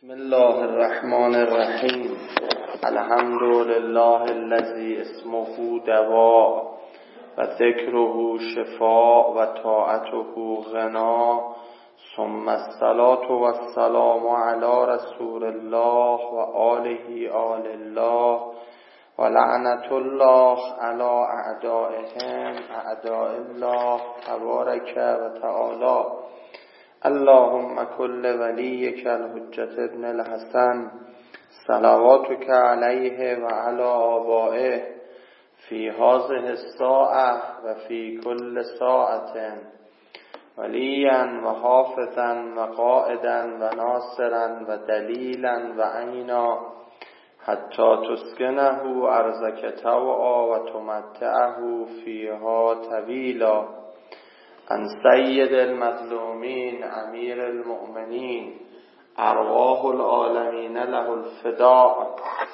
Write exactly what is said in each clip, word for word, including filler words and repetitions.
بسم الله الرحمن الرحیم. الحمد لله الذی اسمه دواء و ذکره شفاء و طاعته غنا، ثم الصلاة و السلام علی رسول الله و آله آل الله و لعنت الله علی اعدائهم اعداء الله تبارک و تعالی. اللهم کل ولیک الحجة ابن الحسن صلواتک علیه و علی آبائه فی هذه الساعة و فی کل ساعة ولیا و حافظا و قائدا و ناصرا و دلیلا و عینا حتی تسکنه ارضک طوعا و تمتعه فیها طویلا. عن سید المظلومین امیر المؤمنین ارواح العالمین له الفداء.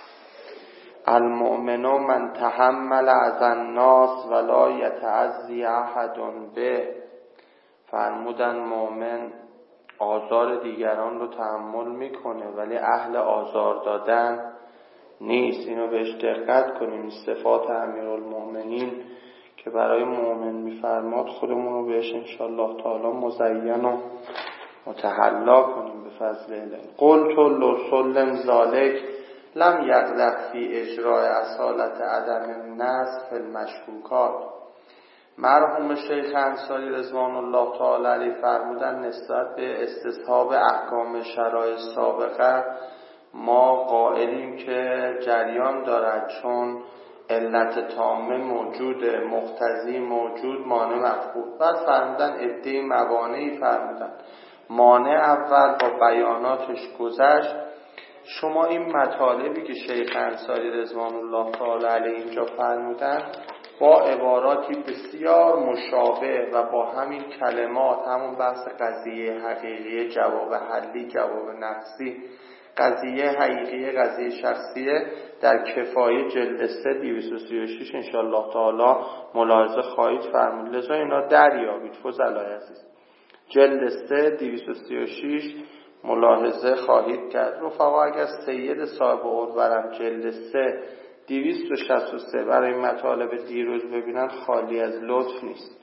المؤمن من تحمل از الناس ولا یتعزی احد به. فرمودن مؤمن آزار دیگران رو تحمل میکنه ولی اهل آزار دادن نیست. اینو بهش دقت کنیم. صفات امیرالمؤمنین که برای مؤمن میفرماد خودمون رو بهش انشاءالله تعالی مزین و متحلا کنیم به فضل الله. قلت لو سلم ذالک لم یغلط فی اجراء اصالت عدم النص فی المشکوکات. مرحوم شیخ انصاری رضوان الله تعالی علیه فرمودن نسبت به استصحاب احکام شرایع سابقه ما قائلیم که جریان دارد، چون علت تامه موجوده، مقتضی موجود، مانع مفقود. بعد فرمودن عده موانعی فرمودن. مانع اول با بیاناتش گذشت. شما این مطالبی که شیخ انصاری رضوان الله تعالی علیه اینجا فرمودن با عباراتی بسیار مشابه و با همین کلمات، همون بحث قضیه حقیقی، جواب حلی، جواب نفسی، قضیه حقیقی، قضیه شخصیه، در کفایه جلد سه دویست و سی و شش انشاءالله تعالی ملاحظه خواهید فرمود. لذا اینا دریابید فضلای عزیز. جلد سه دویست و سی و شش ملاحظه خواهید کرد. رفقا اگر سید صاحب عرورم جلد سه دویست و شصت و سه برای مطالب دیروز ببینن خالی از لطف نیست.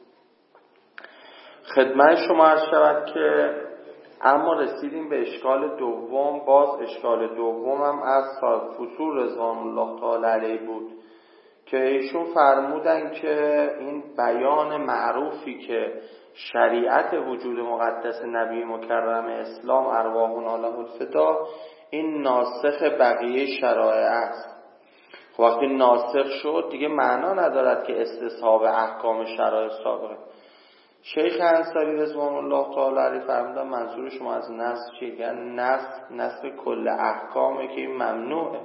خدمت شما عرض شود که اما رسیدیم به اشکال دوم. باز اشکال دوم هم از صاحب فصول رضوان الله تعالی علیه بود که ایشون فرمودن که این بیان معروفی که شریعت وجود مقدس نبی مکرم اسلام ارواحنا له الفداء این ناسخ بقیه شرایع است. وقتی ناسخ شد دیگه معنا ندارد که استصحاب احکام شرایع سابقه. شیخ انصاری رضوان الله تعالی علیه فرمودن منظور شما از نسخ چیه؟ یعنی نسخ نسخ کل احکامه که این ممنوعه.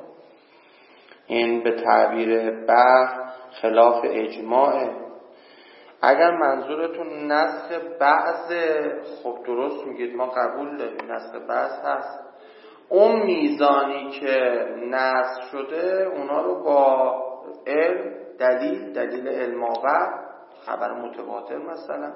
این به تعبیر بعض خلاف اجماعه. اگر منظورتون نسخ بعض، خب درست میگید، ما قبول داریم نسخ بعض هست. اون میزانی که نسخ شده اونا رو با علم، دلیل دلیل علم‌آور، خبر متواتر مثلا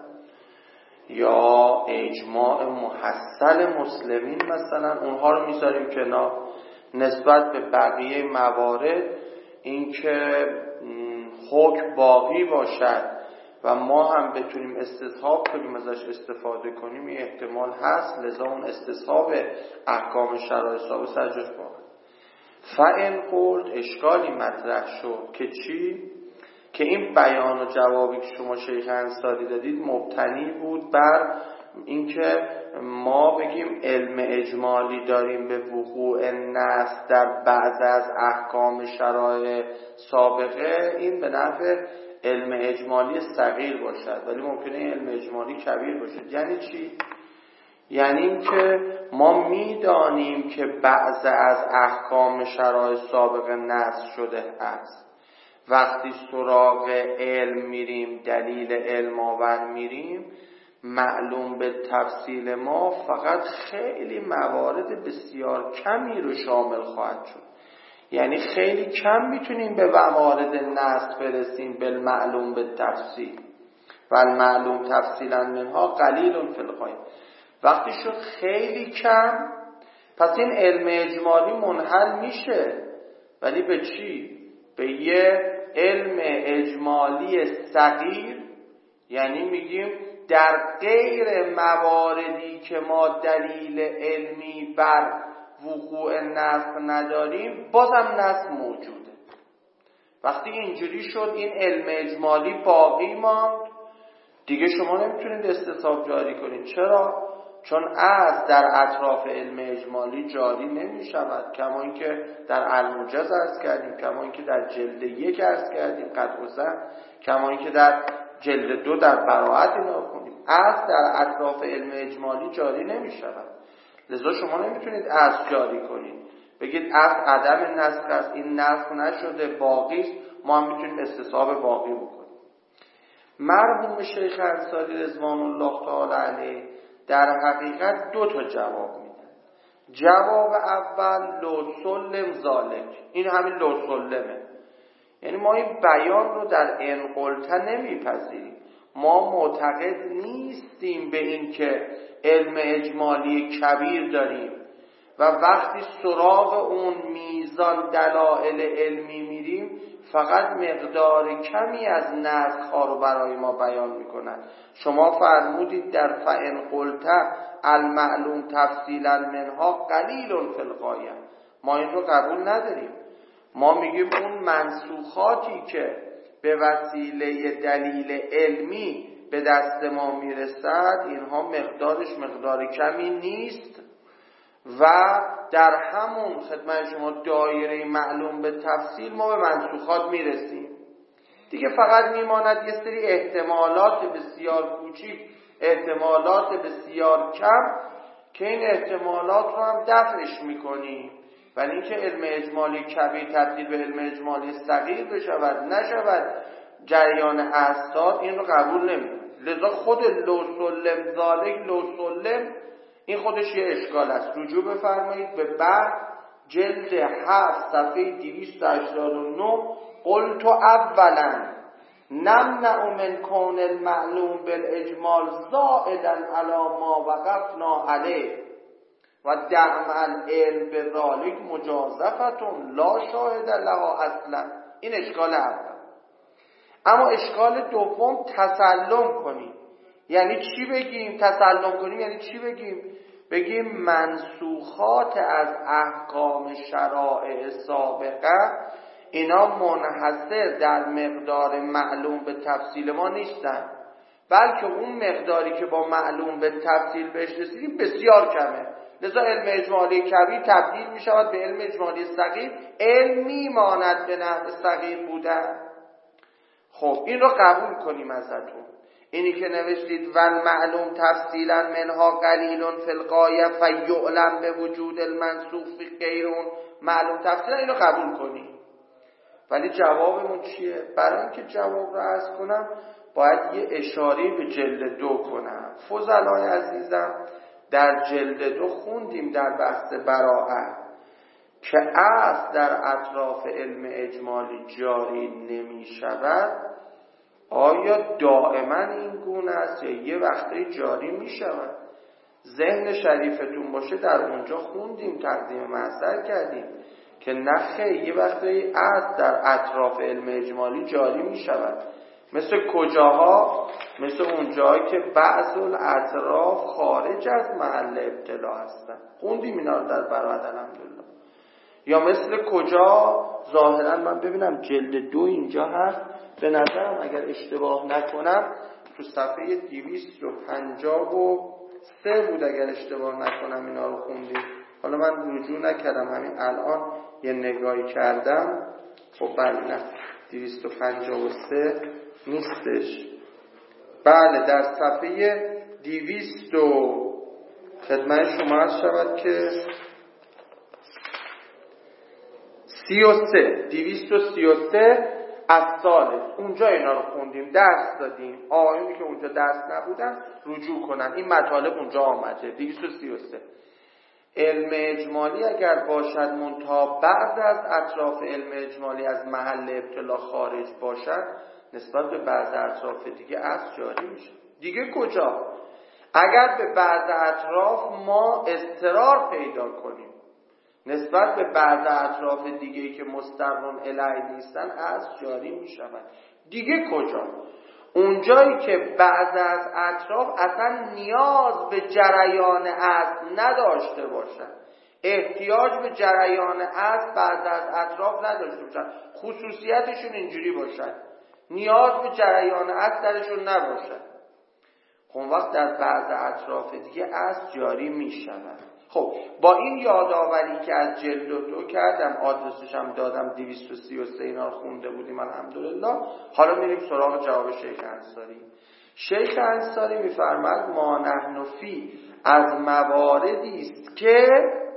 یا اجماع محصل مسلمین مثلا، اونها رو میذاریم کنار. نسبت به بقیه موارد اینکه حکم باقی باشد و ما هم بتونیم استصحاب کنیم ازش استفاده کنیم این احتمال هست. لذا اون استصحاب احکام شرایع سابقه سرجاش باقی. فإن قلت اشکالی مطرح شد که چی؟ که این بیان و جوابی که شما شیخ انصاری دادید مبتنی بود بر اینکه ما بگیم علم اجمالی داریم به وقوع نص در بعض از احکام شرایع سابقه. این به نفع علم اجمالی صغیر باشد ولی ممکنه این علم اجمالی کبیر باشد. یعنی چی؟ یعنی اینکه ما میدانیم که بعض از احکام شرایع سابقه نص شده است. وقتی سراغ علم میریم، دلیل علم آور میریم، معلوم به تفصیل ما فقط خیلی موارد بسیار کمی رو شامل خواهد شد. یعنی خیلی کم میتونیم به موارد نص برسیم بالمعلوم به تفصیل و المعلوم تفصیلا منها قلیل فی الغایه. وقتی شد خیلی کم پس این علم اجمالی منحل میشه، ولی به چی؟ به یه علم اجمالی صغیر. یعنی میگیم در غیر مواردی که ما دلیل علمی بر وقوع نسخ نداریم بازم نسخ موجوده. وقتی اینجوری شد این علم اجمالی باقی ماند، دیگه شما نمیتونید استصحاب جاری کنید. چرا؟ چون از در اطراف علم اجمالی جاری نمی شود، کما اینکه در الموجز عرض کردیم، کما اینکه در جلد یک عرض کردیم قطع و زن، کما اینکه در جلد دو در براءت اینا کنیم. از در اطراف علم اجمالی جاری نمی شود، لذا شما نمیتونید از جاری کنید بگید از عدم نسخ است، این نسخ نشده باقی است، ما هم میتونیم استصحاب باقی بکنیم. مرحوم شیخ انصاری رضوان الله تعالی علیه در حقیقت دو تا جواب میدن. جواب اول لو سلم ذالک، این همین لو سلمه، یعنی ما این بیان رو در انقلته نمیپذیریم. ما معتقد نیستیم به این که علم اجمالی کبیر داریم و وقتی سراغ اون میزان دلائل علمی میریم فقط مقدار کمی از نسخ‌ها رو برای ما بیان میکنن. شما فرمودید در فإن قلت المعلوم تفصیلا منها قلیل فی الغایه، ما این رو قبول نداریم. ما میگیم اون منسوخاتی که به وسیله دلیل علمی به دست ما میرسد اینها مقدارش مقدار کمی نیست و در همون خدمت شما دایره معلوم به تفصیل ما به منسوخات میرسیم. دیگه فقط میماند یه سری احتمالات بسیار کوچیک، احتمالات بسیار کم که این احتمالات رو هم دفعش میکنیم، ولی اینکه علم اجمالی کبیر تبدیل به علم اجمالی صغیر بشود نشود جریان اسناد، این رو قبول نمی‌کنیم. لذا خود لو سلم ذالک لو سلم این خودش یه اشکال است. رجوع بفرمایید به بعد جلد هفت صفحه دویست و هشتاد و نه. قلت اولا نمنع من کون المعلوم بالاجمال زائدا علی ما وقفنا علیه و دعم العلم به ذالک مجازفتون لا شاهد لها اصلا. این اشکال اول. اما اشکال دوم تسلم کنیم. یعنی چی بگیم؟ تسلم کنیم یعنی چی بگیم؟ بگیم منسوخات از احکام شرائع سابقه اینا منحصر در مقدار معلوم به تفصیل ما نیستن، بلکه اون مقداری که با معلوم به تفصیل بهش رسیدیم بسیار کمه. لذا علم اجمالی کبیر تبدیل می شود به علم اجمالی صغیر، علم می ماند به نحو صغیر بودن. خب این رو قبول کنیم ازتون. اینی که نوشتید ول معلوم تفصیلا منها قلیل فی الغایه فیعلم به وجود المنسوخ فی غیرون معلوم تفصیلا، اینو قبول کنیم. ولی جوابمون چیه؟ برای اینکه جواب رو عرض کنم باید یه اشاره به جلد دو کنم. فضلای عزیزم در جلد دو خوندیم در بحث براءت که اصل در اطراف علم اجمالی جاری نمی شود. آیا دائما این گونه است یا یه وقتی جاری می شود؟ ذهن شریفتون باشه در اونجا خوندیم، تقدیم محضر کردیم که نخه یه وقتی اصل در اطراف علم اجمالی جاری می شود. مثل کجاها؟ مثل اونجایی که بعض الاطراف خارج از محل ابتلا هستن، خوندیم اینا رو در براءت الحمدلله. یا مثل کجا؟ ظاهرا من ببینم جلد دو اینجا هست، به نظرم اگر اشتباه نکنم تو صفحه دویست و پنجاه و سه بود اگر اشتباه نکنم اینا رو خوندیم. حالا من رجوع نکردم، همین الان یه نگاهی کردم. خب بله نه دویست و پنجاه و سه نیستش. بله در صفحه دویست و خدمت شما عرض شود که سی و سه دویست و سی و سه از سال اونجا اینا رو خوندیم، درس دادیم. آقایونی که اونجا درس نبودن رجوع کنن، این مطالب اونجا آمده. دویست و سی و سه علم اجمالی اگر باشد منتها بعض از اطراف علم اجمالی از محل ابتلا خارج باشد، نسبت به بعض اطراف دیگه اصل جاری میشه. دیگه کجا؟ اگر به بعض اطراف ما اضطرار پیدا کنیم نسبت به بعض اطراف دیگه‌ای که مستقیم الیه نیستن از جاری می شود. دیگه کجا؟ اونجایی که بعض از اطراف اصلا نیاز به جریان اصل نداشته باشن، احتیاج به جریان اصل بعض از اطراف نداشته باشن، خصوصیتشون اینجوری باشن، نیاز به جریان اصل درشون نباشن، خب وقت در بعض اطراف دیگه اصل جاری می شود. خب با این یادآوری که از جلد دو کردم، آدرسش هم دادم، دویست و سی و سه اینا خونده بودیم الحمدلله. حالا میریم سراغ جواب شیخ انصاری. شیخ انصاری میفرماد ما نحن فی از مواردی است که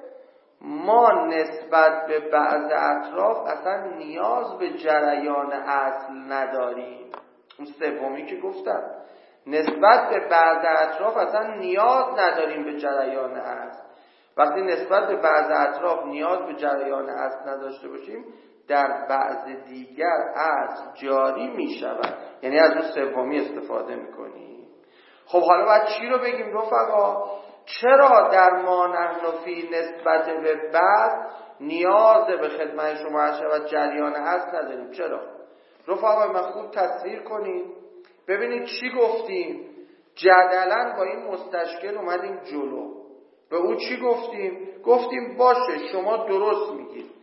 ما نسبت به بعض اطراف اصلا نیاز به جریان اصل نداریم. اون سومی که گفتم، نسبت به بعض اطراف اصلا نیاز نداریم به جریان اصل. وقتی نسبت به بعض اطراف نیاز به جریان اصل نداشته باشیم، در بعض دیگر اصل جاری می شود، یعنی از اون سومی استفاده می کنیم. خب حالا باید چی رو بگیم رفقا؟ چرا در ما نحن فی نسبت به بعض نیاز به خدمت شما عرض شود جریان اصل نداریم؟ چرا؟ رفقا من خوب تصویر کنید ببینید چی گفتیم. جدلاً با این مستشکل اومدیم جلو. به او چی گفتیم؟ گفتیم باشه شما درست میگید،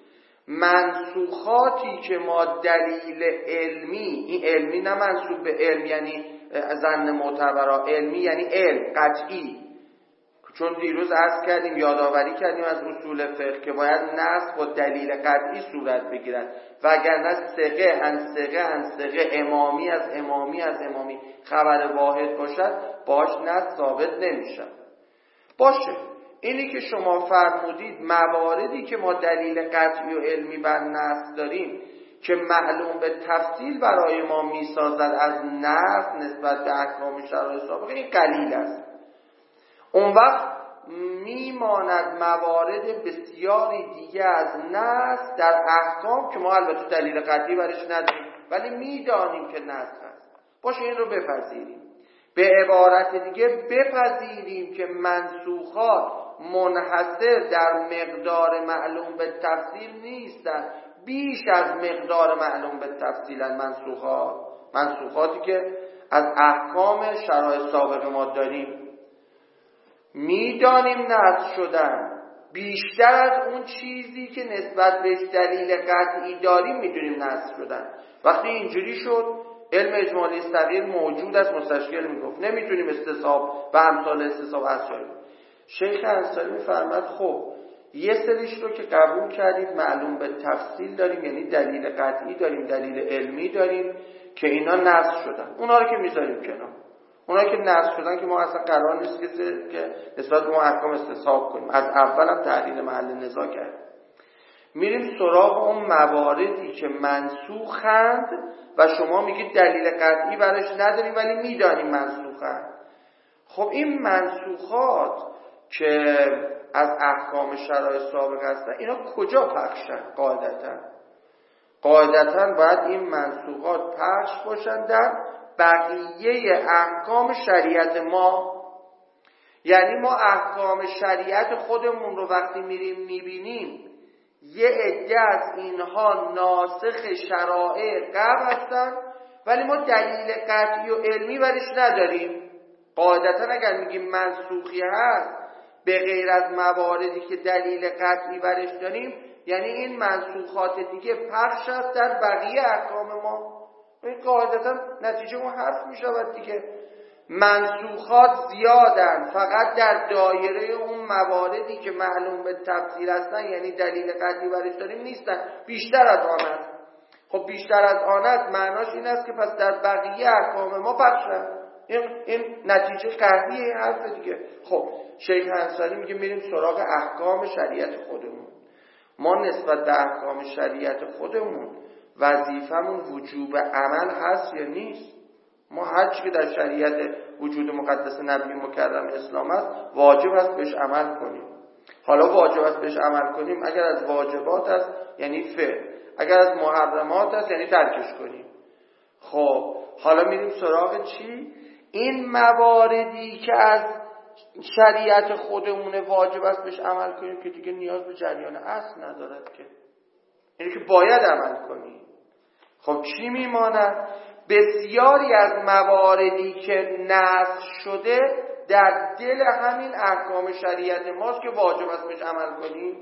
منسوخاتی که ما دلیل علمی، این علمی نه منسوب به علم یعنی ظن معتبرا، علمی یعنی علم قطعی، چون دیروز عرض کردیم یادآوری کردیم از اصول فقه که باید نص با دلیل قطعی صورت بگیرد، وگرنه ثقه ان ثقه ان ثقه، امامی از امامی از امامی خبر واحد باشد باش نص ثابت نمیشه. باشه اینی که شما فرمودید مواردی که ما دلیل قطعی و علمی بر نص داریم که معلوم به تفصیل برای ما میسازد از نص نسبت به احکام شرع سابقه، این قلیل است. اون وقت میماند موارد بسیاری دیگه از نص در احکام که ما البته دلیل قطعی برش نداریم ولی میدانیم که نص هست. باشه این رو بپذیریم. به عبارت دیگه بپذیریم که منسوخات منحصر در مقدار معلوم به تفصیل نیستن، بیش از مقدار معلوم به تفصیلن منسوخات منسوخاتی که از احکام شرع سابقه ما داریم میدانیم نص شدن، بیشتر از اون چیزی که نسبت بهش دلیل قطعی داریم میدونیم نص شدن. وقتی اینجوری شد علم اجمالی صغیر موجود است، مستشکل میگفت نمیتونیم استصحاب و امثال استصحاب از جایی. شیخ انصاری میفرماد خب یه سریش رو که قبول کردید معلوم به تفصیل داریم، یعنی دلیل قطعی داریم، دلیل علمی داریم که اینا نص شدن، اونا رو که میذاریم کنار. اونا که نص شدن که ما اصلا قرار نیست که نسبت به ما احکام استصحاب کنیم، از اول هم تحلیل محل نزاع کردیم. میریم سراغ اون مواردی که منسوخند و شما میگید دلیل قطعی برش نداریم ولی میدانیم منسوخند. خب این منسوخات که از احکام شرع سابق هستن اینا کجا پخشن؟ قاعدتاً قاعدتاً باید این منسوخات پخش باشن در بقیه احکام شریعت ما. یعنی ما احکام شریعت خودمون رو وقتی میریم میبینیم یه عده از اینها ناسخ شرائع قبل هستن ولی ما دلیل قطعی و علمی برش نداریم. قاعدتا اگر میگیم منسوخی هست به غیر از مواردی که دلیل قطعی برش داریم یعنی این منسوخات دیگه پخش است در بقیه احکام ما. این قاعدتا نتیجه اون حرف میشود دیگه، منسوخات زیادن فقط در دایره اون مواردی که معلوم به تفصیل هستن یعنی دلیل قطعی برش داریم نیستن، بیشتر از آن است. خب بیشتر از آن است معناش این است که پس در بقیه احکام ما پخشن. این, این نتیجه قطعی حرف دیگه. خب شیخ انصاری میگه میریم سراغ احکام شریعت خودمون. ما نسبت به احکام شریعت خودمون وظیفمون وجوب عمل هست یا نیست؟ ما هر چی که در شریعت وجود مقدس نبی مکرم اسلام است واجب است بهش عمل کنیم. حالا واجب است بهش عمل کنیم اگر از واجبات است یعنی فعل، اگر از محرمات است یعنی ترکش کنیم. خب حالا میریم سراغ چی؟ این مواردی که از شریعت خودمون واجب است بهش عمل کنیم که دیگه نیاز به جریان اصل ندارد که، یعنی که باید عمل کنیم. خب چی میماند؟ بسیاری از مواردی که نسخ شده در دل همین احکام شریعت ماست که واجب است بهش عمل کنیم.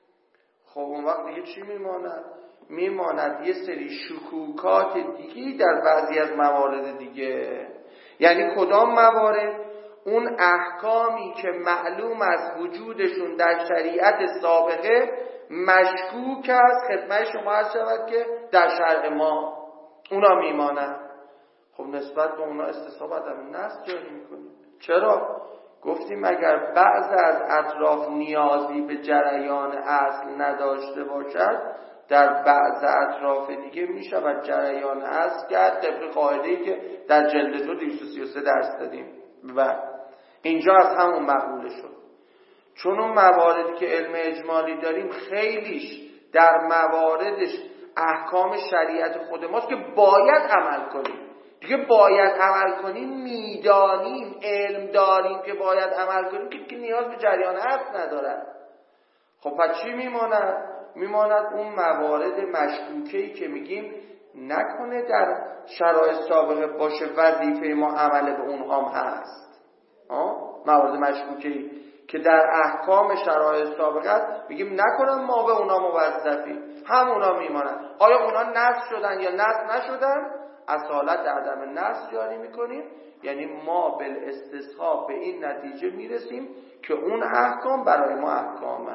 خب اون وقت دیگه چی میماند؟ میماند یه سری شکوکات دیگی در بعضی از موارد دیگه. یعنی کدام موارد؟ اون احکامی که معلوم از وجودشون در شریعت سابقه مشکوک است خدمت شما عرض شود که در شرع ما اونا میمانند. خب نسبت به اونا استصحاب عدم نسخ جاری میکنیم. چرا؟ گفتیم اگر بعض از اطراف نیازی به جریان اصل نداشته باشد، در بعض اطراف دیگه میشود جریان اصل کرد، طبق قاعده‌ای که در جلد دو دویست و سی و سه درس دادیم و اینجا از همون مقوله شد. چون اون مواردی که علم اجمالی داریم خیلیش در مواردش احکام شریعت خود ماست که باید عمل کنیم. دیگه باید عمل کنیم، میدانیم، علم داریم که باید عمل کنیم که نیاز به جریان اصل ندارد. خب پس چی میماند؟ میماند اون موارد مشکوکه‌ای که میگیم نکنه در شرایط سابقه باشه وظیفه ما عمل به اونهام هست. آه؟ موارد مشکوکه‌ای که در احکام شرایط سابقه میگیم نکنم ما به اونا موظفیم، هم اونا میمانند. آیا اونا نسخ شدن یا نسخ نشدن؟ اصالت عدم نسخ جاری میکنیم، یعنی ما بالاستصحاب به این نتیجه میرسیم که اون احکام برای ما احکامه.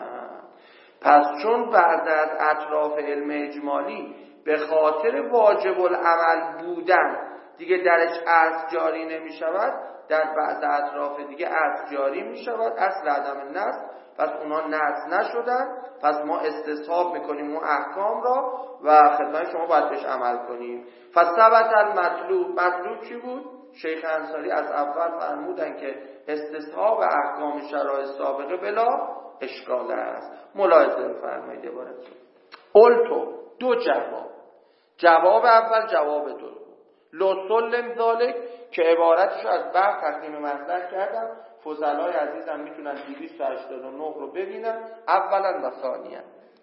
پس چون بعض از اطراف علم اجمالی به خاطر واجب العمل بودن دیگه درش اصل جاری نمی شود، در بعض اطراف دیگه اصل جاری می شود، اصل عدم نسخ. پس اونا نسخ نشدن، پس ما استصحاب میکنیم اون احکام را و خدمت شما باید بهش عمل کنیم. فثبت المطلوب. مطلوب چی بود؟ شیخ انصاری از اول فرمودن که استصحاب احکام شرایط سابقه بلا اشکال است. ملاحظه فرمایید عبارت قلتو. دو جواب. جواب اول، جواب دوم. لو سلم ذالک که عبارتشو از بعد تقدیم مصدر کردم، فضلای عزیزم میتونن دویست و هشتاد و نه رو ببینن اولا و ثانیا.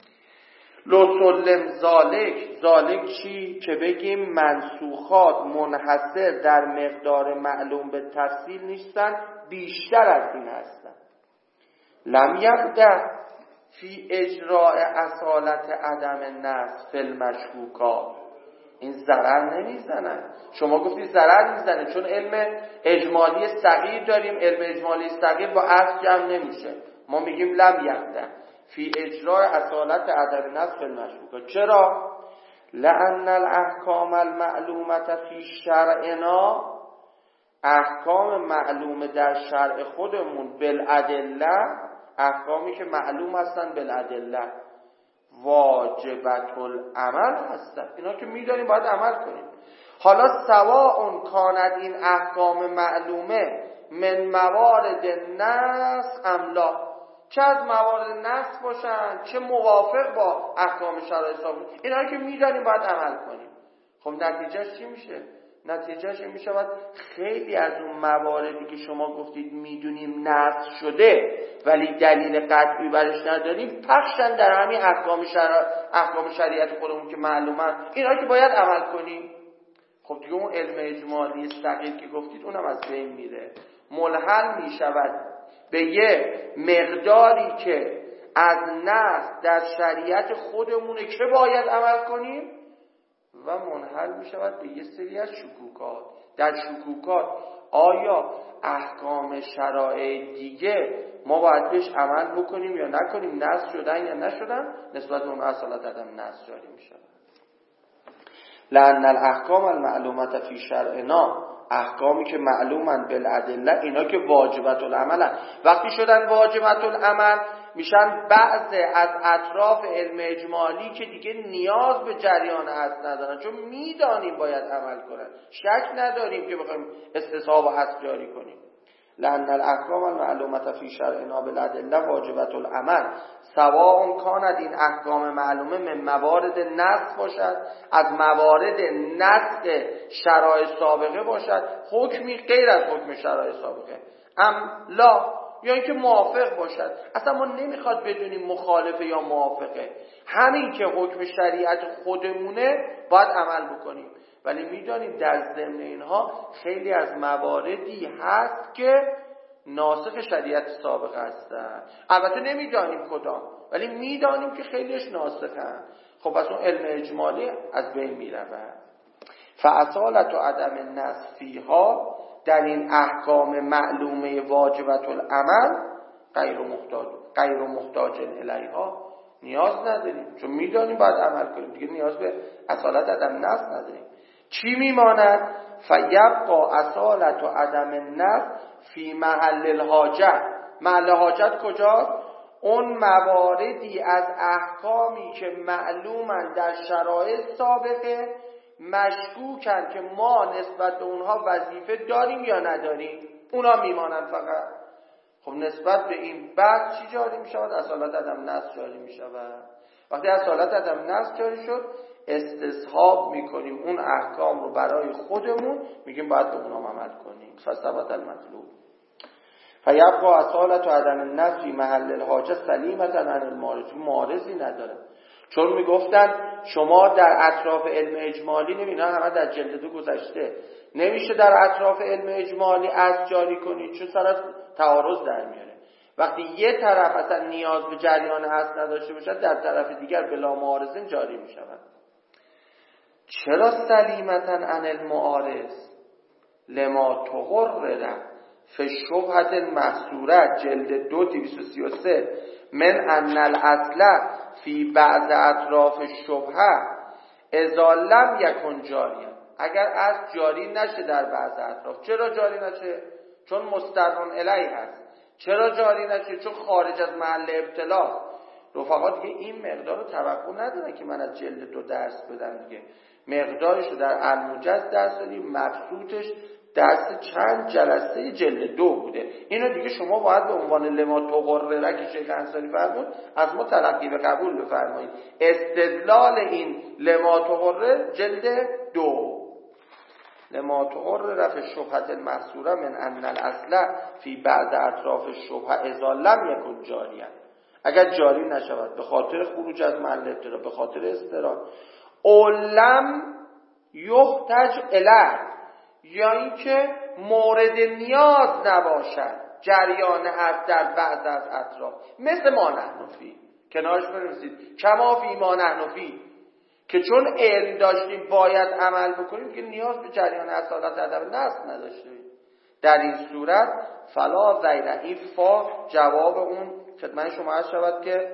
لو سلم ذالک. ذالک چی؟ که بگیم منسوخات منحصر در مقدار معلوم به تفصیل نیستن، بیشتر از این هستن. لم یقدح فی اجراء اصالت عدم نسخ فی المشکوکات. این ضرر نمیزنن. شما گفتید ضرر میزنه چون علم اجمالی صغیر داریم، علم اجمالی صغیر با اصل جمع نمیشه. ما میگیم لم یقدح فی اجراء اصالت عدم نسخ فی المشکوکات. چرا؟ لأن الاحکام المعلومه فی شرعنا، احکام معلوم در شرع خودمون بالادله، احکامی که معلوم هستن بالادله واجبت العمل هستن، اینا که میدانیم باید عمل کنیم. حالا سواء کاند این احکام معلومه من موارد نسخ ام لا، چه از موارد نسخ باشن چه موافق با احکام شرایط سابقه، اینا که میدانیم باید عمل کنیم. خب نتیجهش چی میشه؟ نتیجهش این میشود خیلی از اون مواردی که شما گفتید میدونیم نسخ شده ولی دلیل قطعی برش نداریم، پخشن در همین احکام شرع احکام شریعت خودمون که معلومه، اینا که باید عمل کنیم. خب دیگه اون علم اجمالی صغیر که گفتید اونم از بین میره، ملحل میشود به یه مقداری که از نسخ در شریعت خودمونه که باید عمل کنیم و منحل می شود به یه سری از شکوکات. در شکوکات آیا احکام شرایع دیگه ما باید بهش عمل بکنیم یا نکنیم، نسخ شدن یا نشدن، نسبت به اون اصالت عدم نسخ جاری می شود. لأن الاحکام المعلومه فی شرعنا، احکامی که معلومن بالادله، اینا که واجبت العمل، وقتی شدن واجبت العمل میشن بعض از اطراف علم اجمالی که دیگه نیاز به جریان اصل ندارن، چون میدانیم باید عمل کنن، شک نداریم که بخوایم استصحاب و اصل جاری کنیم. لأن الاحکام المعلومه فی شرعنا بالادله واجبت العمل سواء کاند این احکام معلومه من موارد نسخ باشد، از موارد نسخ شرایط سابقه باشد، حکمی غیر از حکم شرایط سابقه. ام لا، یا اینکه موافق باشد. اصلا ما نمیخواد بدونیم مخالفه یا موافقه، همین که حکم شریعت خودمونه باید عمل بکنیم. ولی میدانیم در ضمن اینها خیلی از مواردی هست که ناسخ شریعت سابقه هستن. البته نمیدانیم کدام، ولی میدانیم که خیلیش ناسخن. خب پس اون علم اجمالی از بین میرود. فاصالت و عدم النص فیها، در این احکام معلومه واجبت العمل غیر محتاج غیر محتاج الیها، نیاز نداریم، چون میدانیم باید عمل کنیم دیگه، نیاز به اصالت عدم النص نداریم. چی میماند؟ فیبقا اصالت و عدم النص فی محل الحاجت. محل حاجت کجاست؟ اون مواردی از احکامی که معلومن در شرایط سابقه، مشکوکن که ما نسبت به اونها وظیفه داریم یا نداریم، اونا میمانن فقط. خب نسبت به این بحث چی جاری می شود؟ اصالت عدم نص جاری می شود. وقتی اصالت عدم نص جاری شد، استصحاب میکنیم اون احکام رو برای خودمون، میگیم باید به اونها عمل کنیم. فثبت المطلوب. فیبقا اصالت و عدم النص فی محل الحاجه سلیمة عن المعارض، معارضی نداره. چون میگفتن شما در اطراف علم اجمالی، نمیدونم همه در جلد دو گذشته، نمیشه در اطراف علم اجمالی از جاری کنید، چون سر از تعارض در میاره. وقتی یه طرف اصلا نیاز به جریان اصل نداشته باشد، در طرف دیگر بلا معارضین جاری میشود. چرا سلیمتن عن المعارض؟ لما تقرر فی شبهت محصوره جلد دو دویست و سی و سه من ان الاصل فی بعض اطراف شبهه اذا لم یکن جاریا. اگر از جاری نشه در بعض اطراف. چرا جاری نشه؟ چون مسترن الیه هست. چرا جاری نشه؟ چون خارج از محل ابتلا. رفقا دیگه این مقدار رو توقع ندارن که من از جلد دو درس بدم دیگه. مقدارش رو در الموجز درس دادیم، مبسوطش درس چند جلسه جلد دو بوده. اینو دیگه شما باید به عنوان لما تقرره که شیخ انصاری فرمود از ما تلقی به قبول بفرمایید. استدلال این لما تقرر جلد دو، لما تقرر فی شبهت المحصوره من ان الاصل فی بعض اطراف الشبهه اذا لم یکن جاریا، اگر جاری نشود به خاطر خروج از محل ابتلا، به خاطر استراح، او لم یحتج الیه، یا اینکه مورد نیاز نباشد جریان هست در بعض از اطراف، مثل ما نحن فی، کنارش بنویسید کما فی ما نحن فی، که چون علم داشتیم باید عمل بکنیم که نیاز به جریان اصالت عدم نص نداشتیم. در این صورت فلا غیر، این فا جواب اون خدمت شما عرض شود که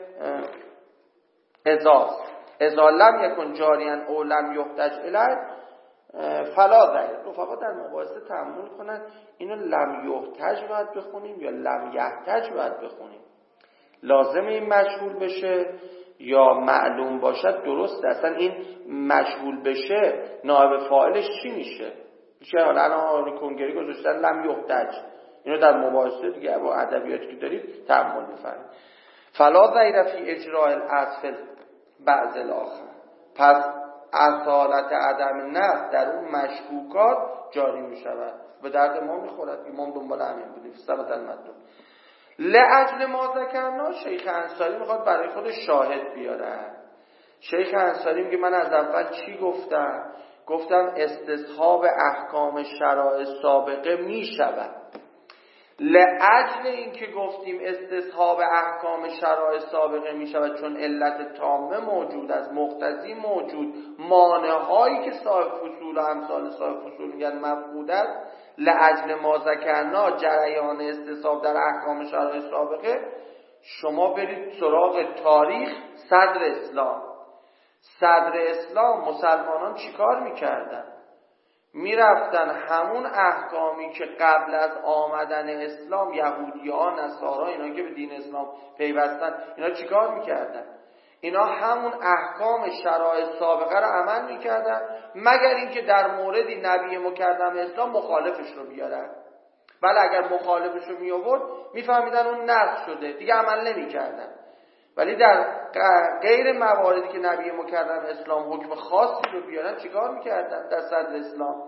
اذا اذا لم یکن جاریا او لم یحتج الیه فلا غیر. رفقا در مباحثه تأمل کنن اینو لم یحتج باید بخونیم یا لم یحتج باید بخونیم، لازم این مشغول بشه یا معلوم باشد. درست اصلا این مشغول بشه نائب فاعلش چی میشه؟ میشه حالا الان کنگری گذاشتن لم یحتج، اینو در مباحثه دیگه با ادبیاتی که دارید تأمل بفرمایید. فلا غیر فی اجراء الاصل بعض الاخر، پس اصالت عدم نص در اون مشکوکات جاری می شود. به درد ما می خورد، امام دنبال همین بودیم. ثبت المطلوب لأجل ما ذکرنا. شیخ انصاری میخواد برای خود شاهد بیاره. شیخ انصاری میگه من از اول چی گفتم؟ گفتم استصحاب احکام شرائع سابقه می شود. لأجل این که گفتیم استصحاب احکام شرائع سابقه می شود، چون علت تامه موجود است، مقتضی موجود، مانع‌هایی که صاحب فصول و امثال صاحب فصول میگن مفقود است. لأجل ما ذکرنا جریان استصحاب در احکام شرائع سابقه. شما برید سراغ تاریخ صدر اسلام. صدر اسلام مسلمانان چیکار میکردن؟ میرفتن همون احکامی که قبل از آمدن اسلام یهودیان، نصارا، اینا که به دین اسلام پیوستن، اینا چیکار میکردن؟ اینا همون احکام شرائع سابقه رو عمل میکردن، مگر اینکه در موردی نبی مکرم اسلام مخالفش رو بیارن. ولی اگر مخالفش رو می آورد میفهمیدن اون نقض شده، دیگه عمل نمیکردن. ولی در غیر مواردی که نبی مکرم اسلام حکم خاصی رو بیارن چیکار میکردن؟ در صدر اسلام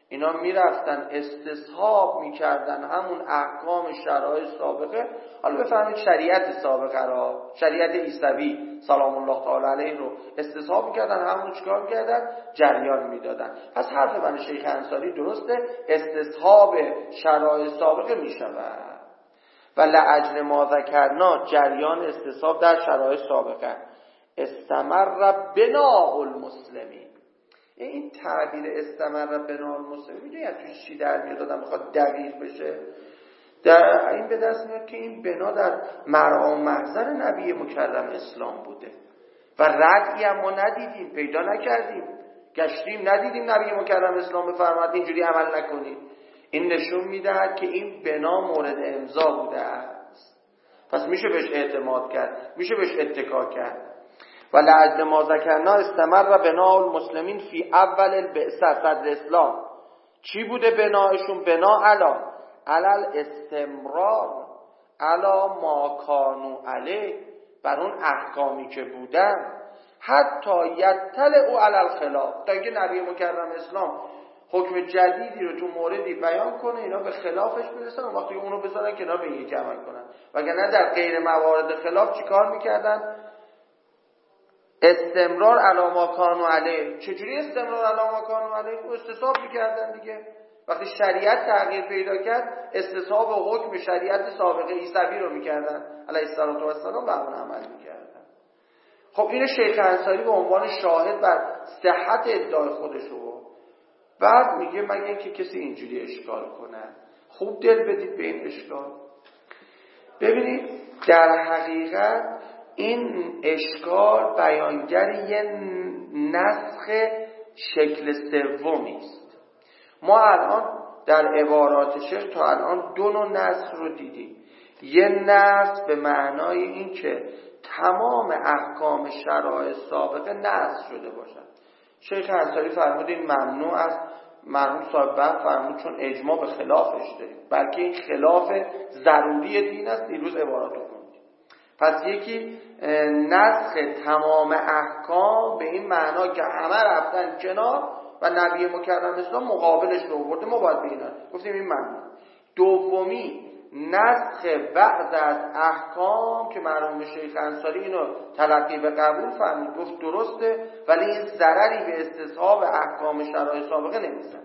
اینا میرفتن استصحاب میکردن همون احکام شرایع سابقه، حالا بفهمید شریعت سابقه را، شریعت عیسوی سلام الله تعالی علیه رو استصحاب میکردن، همون چیکار میکردن؟ جریان میدادن. پس حرف من شیخ انصاری درسته، استصحاب شرایع سابقه میشود و لأجل ما ذکرنا، جریان استصحاب در شرایع سابقه. استمر بناء المسلمین، این تعبیر استمر بناء المسلمین میدونی از توش چی در میاد؟ آدم بخواد دقیق بشه، در این به دست میاد که این بنا در مرعی و محضر نبی مکرم اسلام بوده و ردی هم ما ندیدیم، پیدا نکردیم، گشتیم ندیدیم نبی مکرم اسلام بفرماد اینجوری عمل نکنید. این نشون میدهد که این بنا مورد امضا بوده است، پس میشه بهش اعتماد کرد، میشه بهش اتکا کرد. و لعجل ما ذکرنا استمر بناء المسلمین فی اول البعثه، صدر اسلام چی بوده بنایشون؟ بنا علا علل استمرار علا ما کانو علیه، بر اون احکامی که بودن، حتی یطلعوا علی الخلاف، تا اینکه نبی مکرم اسلام حکم جدیدی رو تو موردی بیان کنه اینا به خلافش برسن و وقتی اونو بذارن کنار به یک عمل کنن، وگرنه در غیر موارد خلاف چیکار میکردن؟ استمرار علی ما کانوا علیه. چجوری استمرار علی ما کانوا علیه؟ استصحاب میکردن دیگه. وقتی شریعت تغییر پیدا کرد استصحاب و حکم شریعت سابقه عیسوی رو میکردن علیه السلام و اون عمل میکردن. خب اینو شیخ انصاری به عنوان شاهد بر صحت ادعای خودش رو بعد میگه مگه اینکه کسی اینجوری اشکال کنه. خوب دل بدید به این اشکال. ببینید در حقیقت این اشکال بیانگر یه نسخ شکل سومی است. ما الان در عبارات شیخ تا الان دو نوع نسخ رو دیدیم. یه نسخ به معنای این که تمام احکام شرایع سابقه نسخ شده باشد. شیخ انصاری فرمود این ممنوع است، مرحوم صاحب بحث فرمود چون اجماع به خلافش داریم، بلکه این خلاف ضروری دین است. دیروز عباراتو خوندیم. پس یکی نسخ تمام احکام به این معنا که همه رفتن کنار و نبی مکرم اسلام مقابلش رو آورده، ما باید ببینیم گفتیم این ممنوع. دومی نسخ بعض از احکام که مرحوم شیخ انصاری اینو تلقی به قبول فرمود، گفت درسته ولی این ضرری به استصحاب احکام شرایع سابقه نمیزن.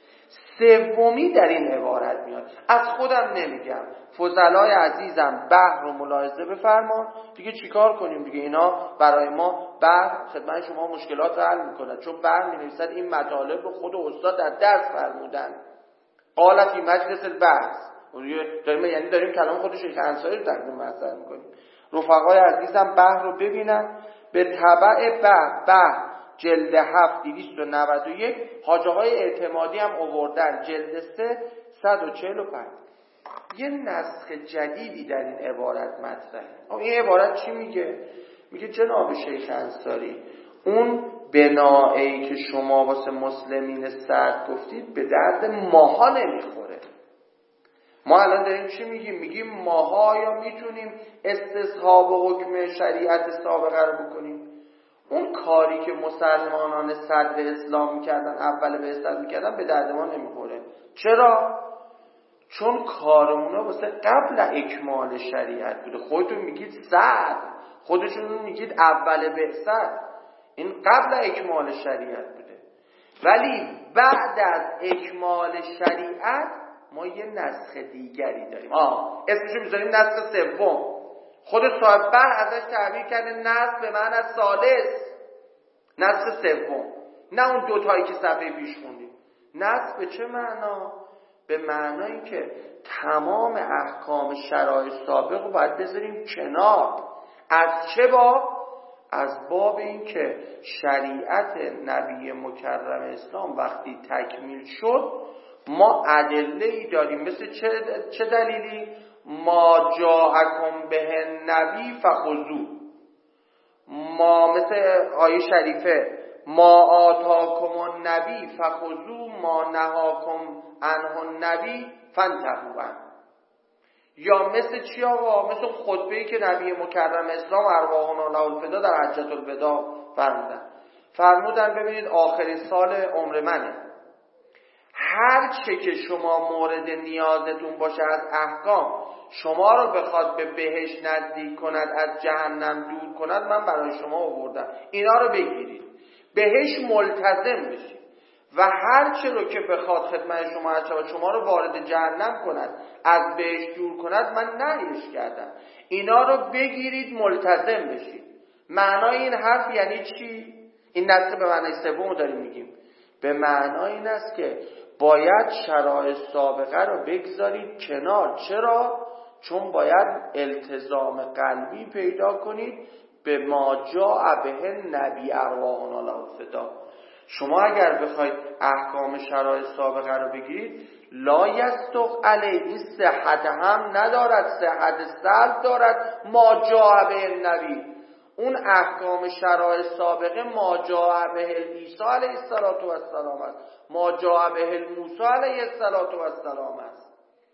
سومی در این عبارت میاد، از خودم نمیگم، فضلای عزیزم بحر رو ملاحظه بفرمان دیگه، چیکار کنیم دیگه، اینا برای ما بحر خدمت شما مشکلات رو حل میکنه، چون بحر مینویسد این مطالب رو خود استاد در درس فرمودن قال فی مجلس البحث، داریم یعنی داریم کلام خود شیخ انصاری رو تقدیم مطرح میکنیم. رفقای عزیزم بحر رو ببینن به تبع بحر بحر جلد هفت دویست و نود و یک، حاج آقای اعتمادی هم آوردن جلد سه صد و چهل و پنج. یه نسخ جدیدی در این عبارت مطرحه. این عبارت چی میگه؟ میگه جناب شیخ انصاری اون بنایی که شما واسه مسلمین سرد گفتید به درد ماها نمیخوره. ما الان داریم چی میگیم؟ میگیم ماها یا میتونیم استصحاب و حکم شریعت سابقه رو بکنیم. اون کاری که مسلمانان صدر اسلام میکردن، اول به اسلام میکردن، به درد ما نمیخوره. چرا؟ چون کارمونه واسه قبل اکمال شریعت بوده. خودتون میگید صدر، خودشون میگید اول بعثت، این قبل اکمال شریعت بوده. ولی بعد از اکمال شریعت ما یه نسخ دیگری داریم. آه اسمشو میذاریم نسخ سوم. خود صاحب بر ازش تعبیر کرده نسخ به معنی ثالث، نسخ سوم، نه اون دوتایی که صفحه پیش خوندیم. نسخ به چه معنا؟ به معنایی که تمام احکام شرایع سابق رو باید بذاریم کنار. از چه باب؟ از باب این که شریعت نبی مکرم اسلام وقتی تکمیل شد ما ادله‌ای داریم، مثل چه, چه دلیلی؟ ما جاءکم به نبی فخذو، ما مثل آیه شریفه ما آتاکم النبی فخذو ما نهاکم عنه النبی فانتهوا عنه. یا مثل چی آقا؟ مثل خطبه‌ای که نبی مکرم اسلام ارواحنا له الفدا در حجة الوداع فرمودن. فرمودن ببینید آخرین سال عمر منه، هر چه که شما مورد نیازتون باشه از احکام شما رو بخواد به بهشت نزدیک کند، از جهنم دور کند، من برای شما آوردم. اینا رو بگیرید، بهش ملتزم بشید و هر چه رو که بخواد خدمت شما از شما رو وارد جهنم کند، از بهش دور کند، من نهیش کردم. اینا رو بگیرید، ملتزم بشید. معنای این حرف یعنی چی؟ این نسخه به معنای سوم داریم میگیم. به معنای این است که باید شرایط سابقه رو بگذارید کنار. چرا؟ چون باید التزام قلبی پیدا کنید به ما جاء به نبی ارواحنا له فدا. شما اگر بخواید احکام شرایط سابقه رو بگیرید، لا یستق علیه، این صحت هم ندارد، صحت سلب دارد ما جاء به نبی. اون احکام شرایط سابقه ما جاء به عیسی علیه السلام است، ما جاء به موسی علیه السلام است.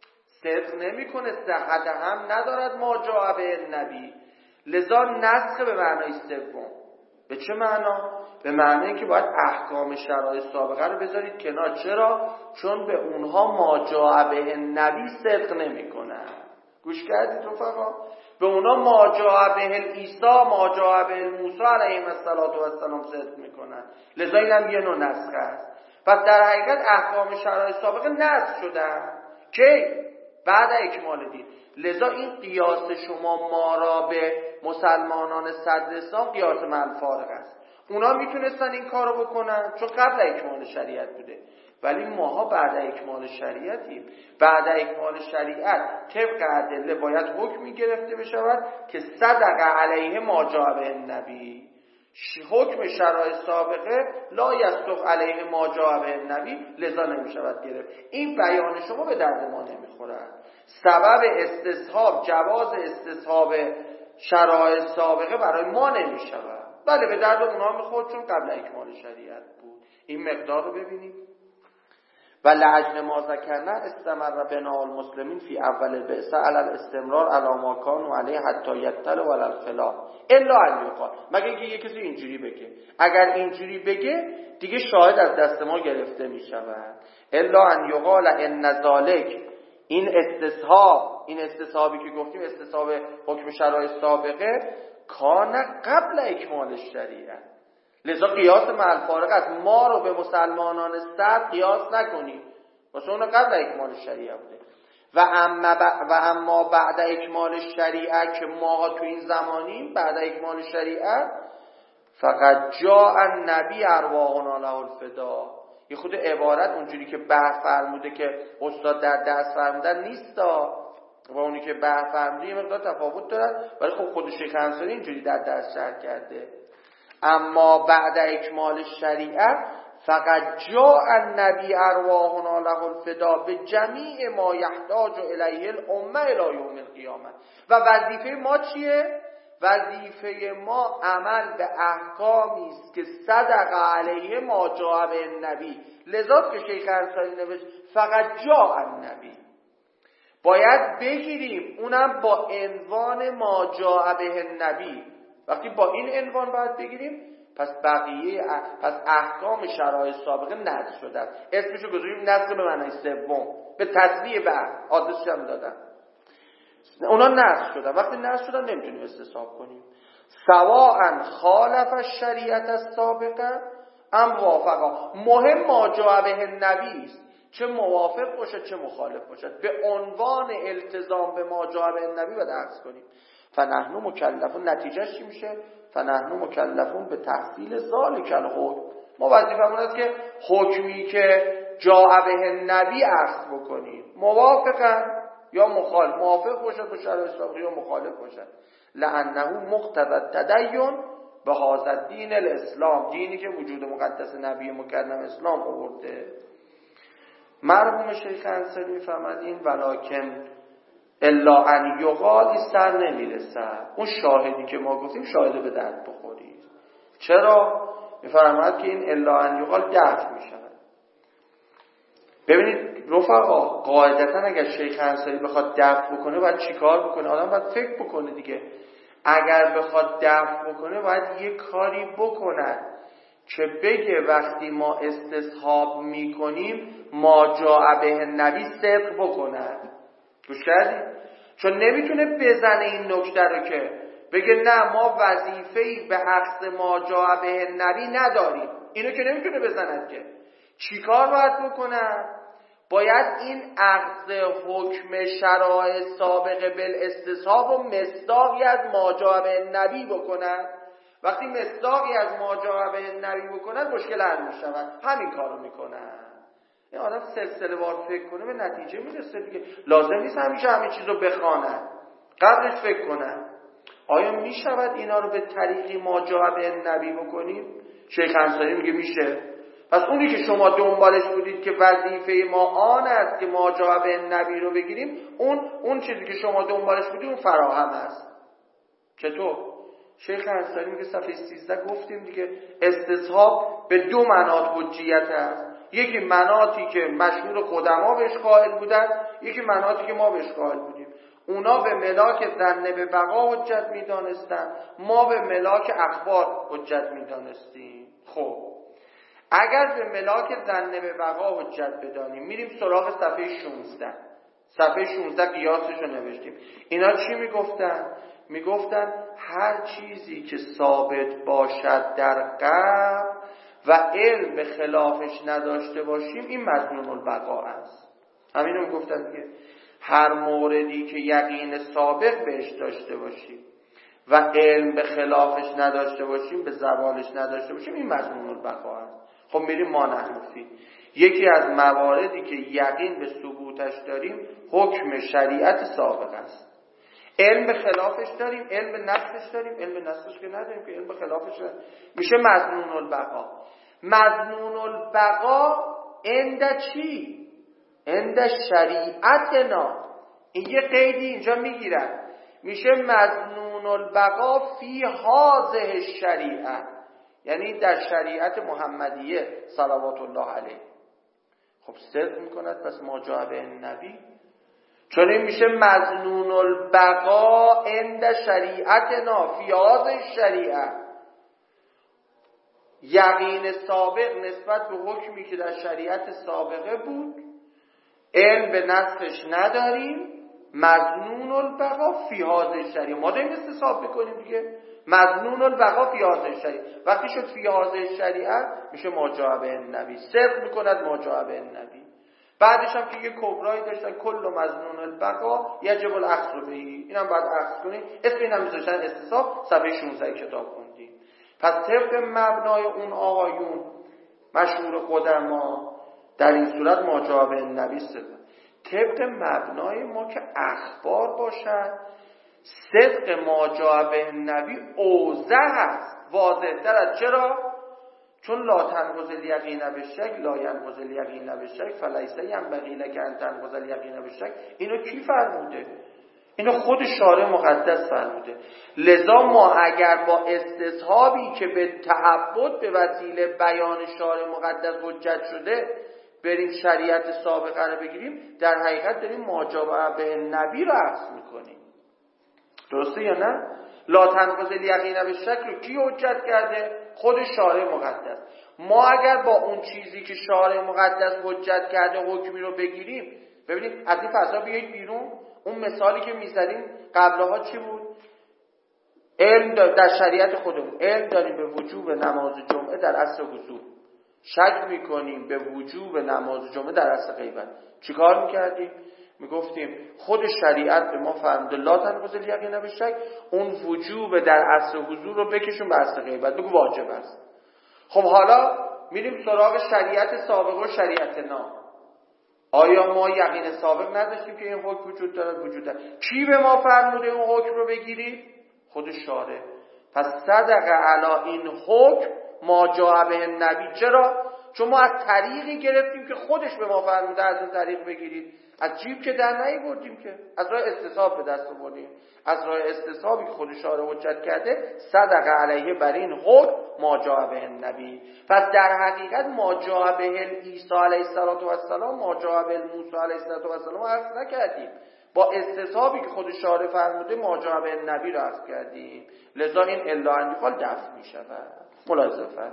صدق نمیکنه، صحت هم ندارد ما جاء به نبی. لذا نسخ به معنای سوم. به چه معنا؟ به معنی که باید احکام شرایط سابقه رو بذارید کنار. چرا؟ چون به اونها ما جاء به نبی صدق نمیکنن. گوش کردید رفقا؟ به اونها ما جاء به عیسی، ما جاء به موسی علیه السلام صدق میکنن. لذا اینم یه نوع نسخه است. پس در حقیقت احکام شرایط سابقه نسخ شدن. کی؟ بعد اکمال دین. لذا این قیاس شما ما را به مسلمانان صدر اسلام قیاس منفارق است. اونا میتونستن این کارو بکنن چون قبل اکمال شریعت بوده، ولی ماها بعد اکمال شریعتیم. بعد اکمال شریعت طبق ادله باید حکمی گرفته بشود که صدق علیه ما جاء به نبی. حکم شرایط سابقه لا یصدق علیه ما جاء به نبی، لذا نمیشود گرفت. این بیان شما به درد ما نمیخورد. سبب استصحاب، جواز استصحاب شرایط سابقه برای ما نمیشود. بله به درد اونها میخورد چون قبل اکمال شریعت بود. این مقدار رو ببینید. و لعجل ما ذکرنا استمر بنا المسلمین فی اول البعثه علی الاستمرار علی ما کانوا علیه حتی یطلعوا علی الخلاف الا ان یقال. مگه اینکه یه کسی اینجوری بگه. اگر اینجوری بگه دیگه شاهد از دست ما گرفته میشود. الا ان یقال ان ذلک، این استصحاب، این استصحابی که گفتیم استصحاب حکم شرایط سابقه، کان قبل اکمال شریعت. لذا قیاس مع الفارق است. ما رو به مسلمانان صد قیاس نکنید، واسه اون قبل اکمال شریعت بوده. و اما و اما بعد اکمال شریعت که ما تو این زمانیم، بعد اکمال شریعت، فقط جاء النبی ارواحنا له الفدا. یه خود عبارت اونجوری که بحث فرموده که استاد در درس فرمودن نیستا و اونی که بحث فرموده یه مقدار تفاوت دارد، ولی خب خود شیخ انصاری اینجوری در درس شرح کرده. اما بعد اکمال شریعت فقط جاء النبی ارواحنا له الفدا به جمیع ما یحتاج الیه الامه الی یوم القیامه. و وظیفه ما چیه؟ وظیفه ما عمل به احکامی است که صدق علیه ما جاء به النبی. لذا که شیخ انصاری نوشت فقط جاء النبی، باید بگیریم اونم با عنوان ما جاء به النبی. وقتی با این عنوان باید بگیریم، پس بقیه پس احکام شرایط سابقه نسخ شده است. اسمشو گذاریم نسخ به معنای سوم، به تصریح بعد آدرسش هم دادن. اونا نسخ شدن. وقتی نسخ شدن نمیتونیم استصحاب کنیم. سواء خالف الشریعت السابقه ام وافقا. مهم ما جاء به النبی است، چه موافق باشد چه مخالف باشد، به عنوان التزام به ما جاء به النبی باید عکس کنیم. فنحن مکلفون، نتیجهش چی میشه؟ فنحن مکلفون به تحصیل ذالک الحکم. ما وظیفمون است که حکمی که جاء به النبی عکس بکنیم، موافقن یا مخالف، موافق باشد با شرایط سابقه یا مخالف باشد. لانه مقتضی التدین به هذا الدین الاسلام، دینی که وجود مقدس نبی مکرم اسلام آورده. مرحوم شیخ انصاری میفهمد این ولکن الا ان یقال این سر نمیرسه. اون شاهدی که ما گفتیم شاهد به درد بخورید. چرا؟ میفرماید که این الا ان یقال دفع میشه. ببینید رفقا، قاعدتا اگر شیخ انصاری بخواد دفع بکنه باید چیکار بکنه؟ آدم باید فکر بکنه دیگه. اگر بخواد دفع بکنه باید یه کاری بکنه که بگه وقتی ما استصحاب میکنیم ما جاء به النبی صدق بکنن. گوش کردی؟ چون نمیتونه بزنه این نکته رو که بگه نه ما وظیفه‌ای به عکس ما جاء به النبی نداریم. اینو که نمیتونه بزنه. که چیکار باید بکنن؟ باید این اخذ حکم شرایع سابقه بالاستصحاب و مصداقی از ما جاء به النبی بکنن. وقتی مصداقی از ما جاء به النبی بکنن مشکل حل میشود. همین کارو میکنن. این آدم سلسله وار فکر کنه به نتیجه میرسه دیگه. لازم نیست همیشه همه چیز رو بخوانن، قبلش فکر کنن. آیا میشود اینا رو به طریقی ما جاء به النبی بکنیم؟ شیخ انصاری میگه میشه. پس اونی که شما دنبالش بودید که وظیفه ما آن است که ما جاء به النبی رو بگیریم، اون اون چیزی که شما دنبالش بودید اون فراهم است. چطور؟ شیخ انصاری میگه صفحه سیزده گفتیم دیگه استصحاب به دو مناط حجیت است. یکی مناطی که مشهور قدما بهش قائل بودن، یکی مناطی که ما بهش قائل بودیم. اونا به ملاک ظن به بقا حجت میدانستن، ما به ملاک اخبار حجت میدانستیم. خب اگر به ملاک ظن به بقا حجت بدانیم میریم سراغ صفحه شانزده. صفحه شانزده قیاسش رو نوشتیم. اینا چی میگفتن؟ میگفتن هر چیزی که ثابت باشد در قبل و علم به خلافش نداشته باشیم این مظنون البقا است. همین رو میگفتن که هر موردی که یقین سابق بهش داشته باشیم و علم به خلافش نداشته باشیم، به زوالش نداشته باشیم، این مظنون البقا است. خب میریم ما نحنفی. یکی از مواردی که یقین به ثبوتش داریم حکم شریعت سابق است. علم به خلافش داریم، علم به نقصش داریم، علم به نقصش که نداریم که علم به خلافش داریم. میشه مظنون البقا. مظنون البقا عند چی؟ عند شریعتنا. این یه قیدی اینجا میگیرن، میشه مظنون البقا فی هذه الشریعه، یعنی در شریعت محمدیه صلوات الله علیه. خب صدق میکند پس ما جاء به النبی، چون این میشه مظنون البقا عند شریعتنا فی هذه الشریعه. یقین سابق نسبت به حکمی که در شریعت سابقه بود، علم به نسخش نداریم، مظنون البقا فی هذه الشریعه. ما داریم استصحاب بکنیم دیگه. مظنون البقا فی هذه الشریعه. وقتی شد فی هذه الشریعه میشه ما جاء به النبی. صدق میکند ما جاء به النبی. بعدش هم که یه کبرایی داشتن کل مظنون البقا یجب الاخذ بهی، اینم باید اخذ کنیم. اسم اینم میذاشتن استصحاب. صفحه شانزده کتاب خوندیم. پس طبق مبنای اون آقایون مشهور قدما در این صورت ما جاء به النبی صدق. طبق مبنای ما که اخبار باشد، صدق ما جاء به النبی اوضح است، واضح تر است. چرا؟ چون لا تنقض الیقین بالشک، لا ینقض الیقین بالشک فلیس ینبغی لک ان تنقض الیقین بالشک. اینو کی فرموده؟ اینو خود شارع مقدس فرموده. لذا ما اگر با استصحابی که به تعبد به وسیله بیان شارع مقدس حجت شده بریم شریعت سابقه رو بگیریم، در حقیقت داریم ما جاء به النبی رو عکس میکنیم. درسته یا نه؟ لا تنقض الیقین بالشک رو کی حجت کرده؟ خود شارع مقدس. ما اگر با اون چیزی که شارع مقدس حجت کرده حکمی رو بگیریم، ببینید از این فضا بیایید بیرون. اون مثالی که میزدیم قبلها چی بود؟ علم در شریعت خودمون علم داریم به وجوب نماز جمعه در عصر حضور، شک میکنیم به وجوب نماز جمعه در عصر غیبت. چیکار میکردیم؟ میگفتیم خود شریعت به ما فرموده لا تنقض الیقین بالشک، اون وجوب در عصر حضور رو بکشون به عصر غیبت، بگو واجب است. خب حالا میریم سراغ شریعت سابقه و شریعت نا. آیا ما یقین سابق نداشتیم که این حکم وجود داره؟ وجود داره. کی به ما فرموده اون حکم رو بگیرید؟ خود شارع. پس صدق علی این حکم ما جاء به النبی. چرا؟ چون ما از طریقی گرفتیم که خودش به ما فرموده از اون طریق بگیرید. از جیب که در نیاوردیم که، از راه استصحاب به دست آوردیم. از راه استصحابی که خود شارع حجت کرده صدق علیه بر این حکم ما جاء به النبی. پس در حقیقت ما جاء به عیسی علیه السلام، ما جاء به موسی علیه السلام عرض نکردیم. با استصحابی که خود شارع فرموده ما جاء به النبی رو عرض کردیم. لذا این الا اندیخال دفع می شود. ملاحظه فرمایید.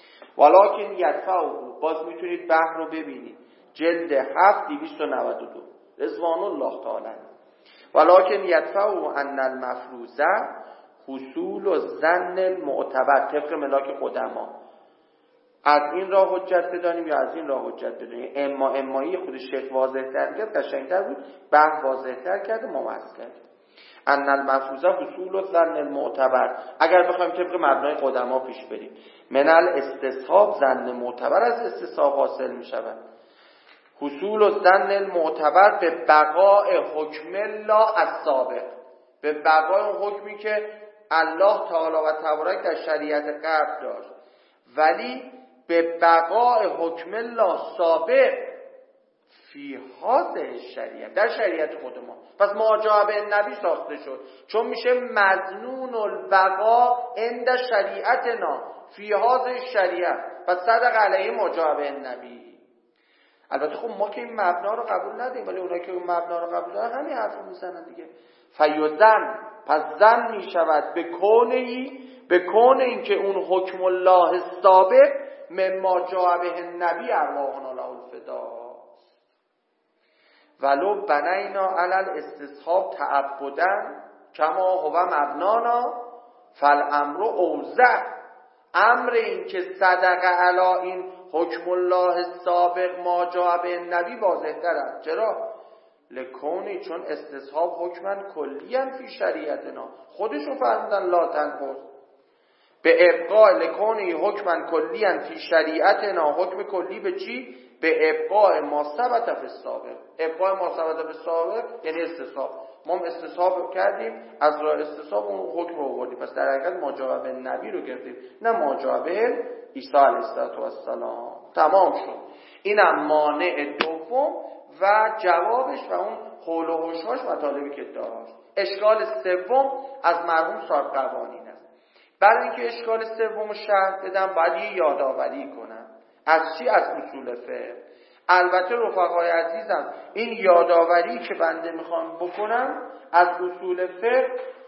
ولکن یدفعه، باز میتونید بحر رو ببینید، جلد هفت دویست و نود و دو، رضوان الله تعالی. ولکن یدفعه ان المفروضه حصول و ظن المعتبر طبق ملاک قدما. از این راه حجت بدانیم یا از این راه حجت بدانیم. اما امایی خود شیخ واضح تر کرد، قشنگتر بود، بحر واضح تر کرد، ممثل کرد. ان المفروضه حصول و ظن المعتبر، اگر بخوایم طبق مبنای قدما پیش بریم، من الاستصحاب ظن معتبر از استصحاب حاصل می شود. حصول و ظن المعتبر به بقاء حکم الله السابق، به بقای اون حکمی که الله تعالی و تبارک در شریعت قبل داشت، ولی به بقای حکم الله سابق فی هذه شریعت، در شریعت خود ما. پس ماجاب النبی ساخته شد، چون میشه مظنون البقا عند شریعتنا فی هذه شریعت، پس صدق علیه ماجاب النبی. البته خب ما که این مبنا رو قبول نداریم، ولی اونایی که این مبنا رو قبول دارن همین حرف رو میزنن دیگه. فیزن، پس زن میشود به کونهی، به کون این که اون حکم الله سابق مما جاء به النبی ارواحنا له الفدا، ولو بنینا علی الاستصحاب تعبدا کما هو مبنانا فالامر اوضح. امر این که صدق علی این حکم الله سابق ما جاء به النبی واضح تر است. چرا؟ لکونی، چون استصحاب حکمن کلی هم فی شریعتنا، خودشون فرمودن لا تنقض به ابقاء، لکونی حکمن کلی هم فی شریعتنا، حکم کلی به چی؟ به ابقاء ما ثبت فی السابق. ابقاء ما ثبت فی السابق یعنی استصحاب. ما هم استصحاب کردیم، از راه استصحاب اون حکم رو آوردیم، پس در حقیقت ما جاء به النبی رو گرفتیم، نه ما جاء به عیسی علیه السلام. تمام شد. اینم مانع دوم و جوابش و اون قول و حشاش مطالبی که داشت. اشکال سوم از مرحوم صاحب قوانین است. برای اینکه اشکال سوم رو شرح بدم باید یه یادآوری کنم. از چی؟ از اصول فقه. البته رفقای عزیزم این یادآوری که بنده میخوام بکنم از اصول فقه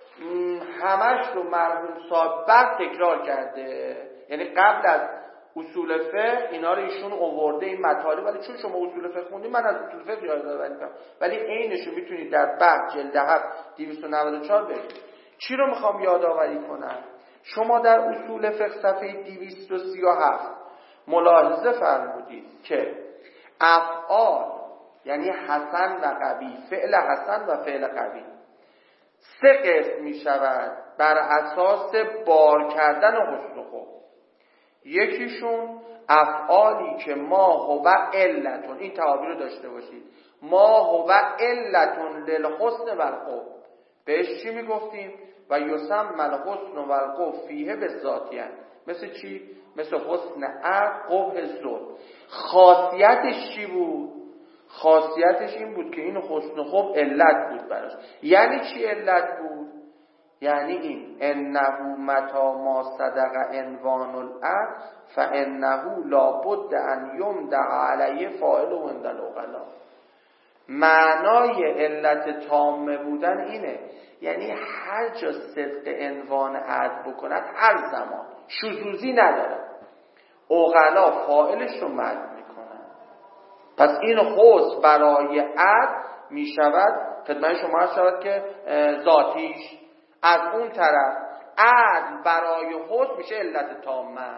همش رو مرحوم صاحب بر تکرار کرده، یعنی قبل از اصول فقه اینا رو ایشون آورده این مطالب، ولی چون شما اصول فقه خوندید من از اصول فقه یادآوری میکنم، ولی عینش رو میتونید در بحث جلد هفت دویست و نود و چهار ببینید. چی رو میخوام یادآوری کنم؟ شما در اصول فقه صفحه دویست و سی و هفت ملاحظه فرمودید که افعال یعنی حسن و قبیح، فعل حسن و فعل قبیح سه قسم می شود بر اساس بار کردن و حسن و خوب. یکیشون افعالی که ما هو علتون، این تعابیر رو داشته باشید، ما هو علتون للحسن و القبح. بهش چی می گفتیم؟ و یسمى الحسن و القبح فیه بالذاتیه. مثل چی؟ مثل حسن عقل، قبح ظلم. خاصیتش چی بود؟ خاصیتش این بود که این حسن خوب علت بود براش. یعنی چی علت بود؟ یعنی این انه متا ما صدق عنوان العقل فانه لابد ان یمدح علیه فاعل و عند العقلاء. معنای علت تامه بودن اینه، یعنی هر جا صدق عنوان عقل بکند هر زمان شذوذی نداره، عقلا فاعلش رو مد میکنن. پس این خص برای عقل میشود خدمت شما عرض شود که ذاتیش. از اون طرف عدل برای حسن میشه علت تامه.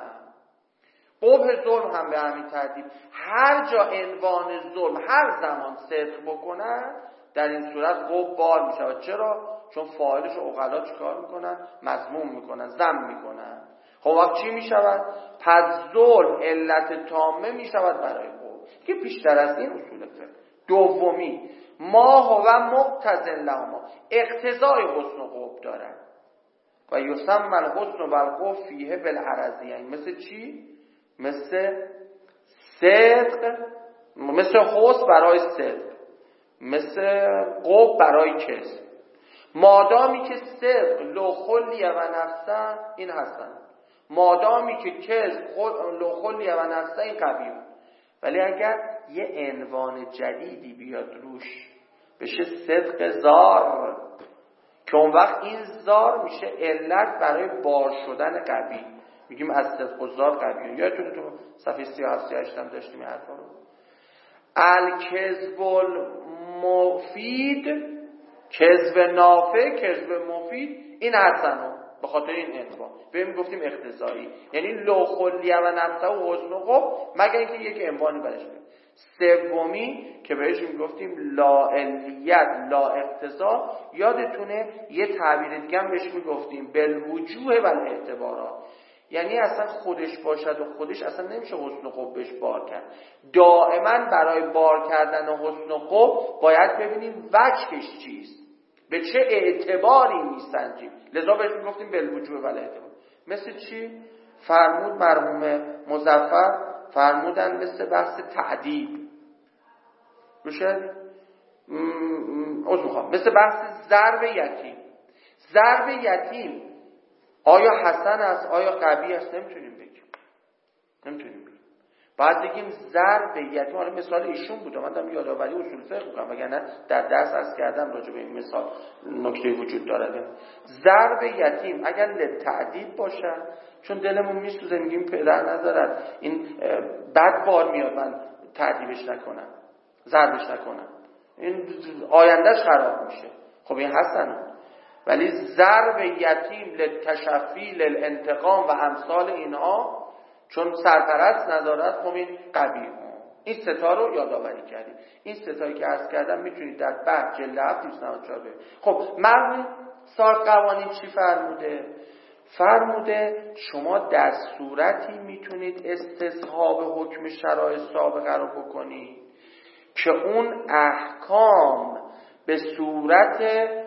قبح ظلم هم به همین ترتیب. هر جا عنوان ظلم هر زمان صدق بکنن در این صورت قبح بار میشه. چرا؟ چون فاعلش عقلا چیکار میکنن؟ مذموم میکنن، ذم میکنن. خب وقت چی میشود؟ پس ظلم علت تامه میشود برای قبح. که بیشتر از این اصول فقه. دومی ما هو مقتضی لهما، اقتضای حسن و قبح دارن. و یسمى الحسن و القبح فیه بالعرضیه. مثل چی؟ مثل صدق، مثل حسن برای صدق، مثل قبح برای کذب. مادامی که صدق لو خلیه و نفسه این حسن، مادامی که کذب لو خلیه و نفسه این قبیح. ولی اگر یه عنوان جدیدی بیاد روش بشه صدق زار، که اون وقت این زار میشه علت برای بار شدن قبیح. میگیم از صدق و ذات قویه. یادتونه تو صفحه سی و هفت سی و هشت هم داشتیم این حرفا رو. الکذب المفید، کذب نافع، کذب مفید، این حسنه به خاطر این عنوان بهم گفتیم اختصاری، یعنی لو خلیه و نفسه و حسن و قب، مگر اینکه یک عنوانی برش بدیم. سومی که بهش میگفتیم لا علیت لا اقتضا، یادتونه یه تعبیر دیگه هم بهش میگفتیم بالوجوه و الاعتبارات، یعنی اصلا خودش باشد و خودش اصلا نمیشه حسن و قب بهش بار کرد. دائما برای بار کردن حسن و قب باید ببینیم وجهش چیست، به چه اعتباری میسنجیم، لذا بهش میگفتیم بالوجوه و الاعتبار. مثل چی؟ فرمود مرحوم مظفر، فرمودن مثل بحث تعدیب روشه از میخوام مثل بحث ضرب یتیم. ضرب یتیم آیا حسن است آیا قبیح است نمیتونیم بگیم، نمیتونیم بگیم. بعد بگیم ضرب یتیم، حالا مثال ایشون بود، من دارم یادآوری اصول فقه میکنم وگرنه در درس عرض کردم راجع به این مثال نکته وجود داره. ضرب یتیم اگر للتعدیب باشه، چون دلمون میسوزه میگیم پدر ندارد این بد بار میاد من تعدیبش نکنم ضربش نکنم این آیندهش خراب میشه، خب این حسنه. ولی ضرب یتیم للتشفی للانتقام و امثال اینها چون سرپرست ندارد، خب این قبیح. این ستا رو یادآوری کردیم. این ستایی که عرض کردم میتونید در بحث جلد هفت دویست و نود و چهار ببینید. خب مرحوم صاحب قوانین چی فرموده؟ فرموده شما در صورتی میتونید استصحاب حکم شرایع سابقه رو بکنید که اون احکام به صورت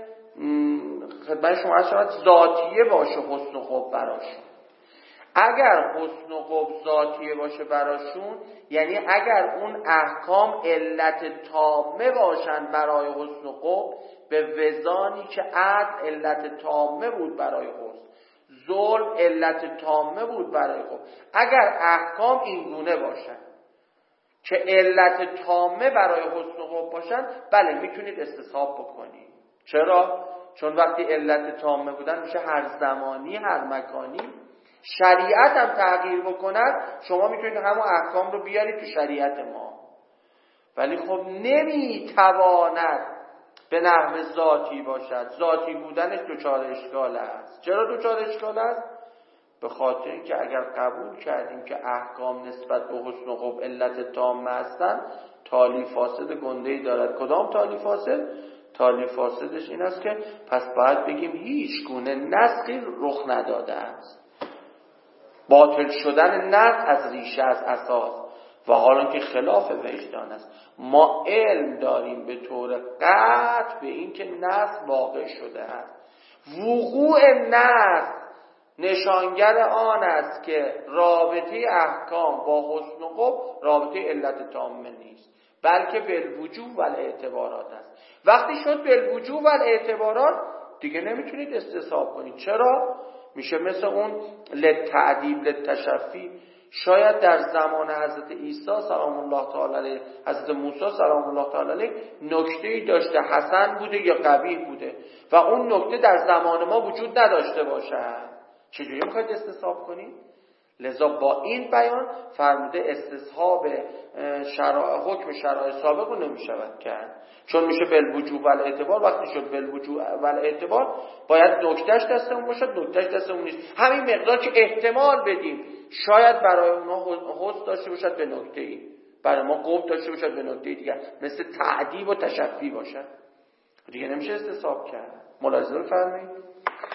خدمت شما شاید ذاتیه باشه حسن و قب براشون. اگر حسن و قب ذاتیه باشه براشون، یعنی اگر اون احکام علت تامه باشن برای حسن و قب، به وزانی که عدل علت تامه بود برای حسن، ظلم علت تامه بود برای قب، اگر احکام این گونه باشن که علت تامه برای حسن و قب باشن، بله میتونید استصحاب بکنید. چرا؟ چون وقتی علت تامه بودن میشه هر زمانی هر مکانی. شریعت هم تغییر بکند شما میتونید همون احکام رو بیارید تو شریعت ما، ولی خب نمیتواند به نحو ذاتی باشد. ذاتی بودنش دچار اشکال است. چرا دچار اشکال است؟ به خاطر اینکه اگر قبول کردیم که احکام نسبت به حسن و قب علت تامه هستند، تالی فاسد گنده‌ای دارد. کدام تالی فاسد؟ تالی فاسدش این است که پس باید بگیم هیچ گونه نسخی رخ نداده است. باطل شدن نسخ از ریشه از اساس و حالا که خلاف وجدان است. ما علم داریم به طور قطع به این که نسخ واقع شده است. وقوع نسخ نشانگر آن است که رابطه احکام با حسن و قب رابطه علت تامه نیست، بلکه بالوجوه و الاعتبارات است. وقتی شد بالوجوه و الاعتبارات دیگه نمیتونید استصحاب کنید. چرا؟ میشه مثل اون للتعدیب للتشفی. شاید در زمان حضرت عیسی سلام الله تعالی علیه، حضرت موسی سلام الله تعالی علیه نکته‌ای داشته حسن بوده یا قبیح بوده و اون نکته در زمان ما وجود نداشته باشه، چجوری میخواید استصحاب کنید؟ لذا با این بیان فرموده استصحاب شرایع حکم شرایع سابق رو نمیشود کرد، چون میشه بالوجوه و الاعتبار. وقتی شد بالوجوه و الاعتبار باید نکتهش دستمون باشد، نکتهش دستمون نیست. همین مقدار که احتمال بدیم شاید برای اونها حس داشته باشد به نکته‌ای، برای ما قوت داشته باشد به نکته‌ای دیگر، مثل تعدیب و تشفی باشد، دیگه نمیشه استصحاب کرد. ملاحظه بفرمایید.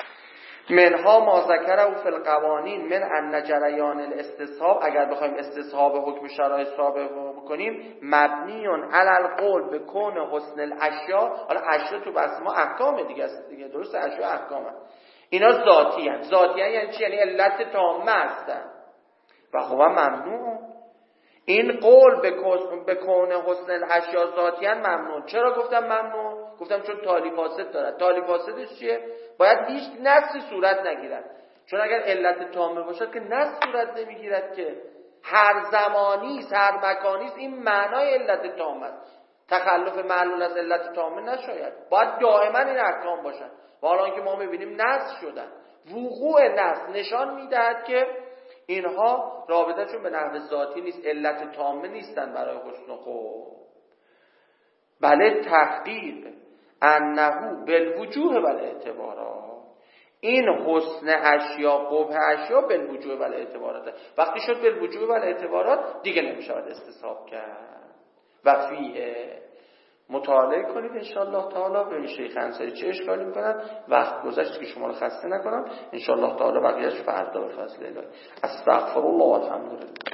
منها ما ذکره او فی القوانین من ان جریان الاستصحاب، اگر بخوایم استصحاب حکم شرایع سابق بکنیم، مبنیون علی القول به کون حسن الاشیاء. حالا اشیاء تو بحث ما احکام دیگه است دیگه، درسته؟ اشیاء احکام هست. اینا ذاتی هست. ذاتی هست یعنی چی؟ یعنی علت تامه هستن و خب ممنوع. این قول به کون حسن الاشیاء ذاتیان ممنوع. چرا گفتم ممنوع؟ گفتم چون تالی فاسد دارد. تالی فاسدش چیه؟ باید هیچ نسخی صورت نگیرد، چون اگر علت تامه باشد که نسخ صورت نمیگیرد، که هر زمانی است هر مکانی است. این معنای علت تامه است. تخلف معلول از علت تامه نشاید، باید دائما این احکام باشد. و حالا که ما میبینیم نسخ شدن، وقوع نسخ نشان میدهد که اینها رابطهشون به نحو ذاتی نیست، علت تامه نیستن برای حسن و خوب. بله تحقیق انه بالوجوه و الاعتبارات، این حسن اشیا قبح اشیا بالوجوه و الاعتبارات، وقتی شد بالوجوه و الاعتبارات دیگه نمیشود استصحاب کرد. و فیه مطالعه کنید انشاءالله تعالی. به شیخ انصاری چه اشکالی میکنن، وقت گذشت که شما رو خسته نکنم. انشاءالله تعالی بقیه‌اش فردا به فضل الله. استغفر الله والحمد لله.